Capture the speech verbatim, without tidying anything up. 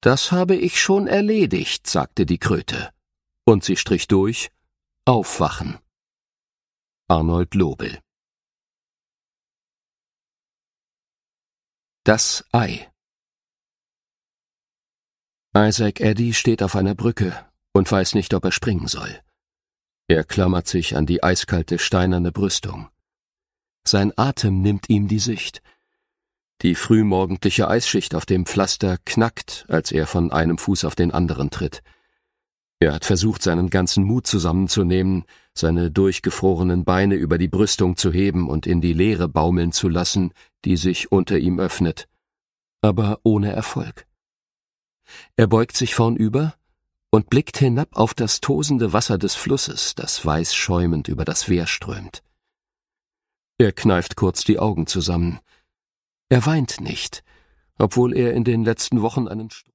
»Das habe ich schon erledigt«, sagte die Kröte. Und sie strich durch: »Aufwachen.« Arnold Lobel. Das Ei. Isaac Addy steht auf einer Brücke und weiß nicht, ob er springen soll. Er klammert sich an die eiskalte steinerne Brüstung. Sein Atem nimmt ihm die Sicht. Die frühmorgendliche Eisschicht auf dem Pflaster knackt, als er von einem Fuß auf den anderen tritt. Er hat versucht, seinen ganzen Mut zusammenzunehmen, seine durchgefrorenen Beine über die Brüstung zu heben und in die Leere baumeln zu lassen, die sich unter ihm öffnet, aber ohne Erfolg. Er beugt sich vornüber und blickt hinab auf das tosende Wasser des Flusses, das weiß schäumend über das Wehr strömt. Er kneift kurz die Augen zusammen. Er weint nicht, obwohl er in den letzten Wochen einen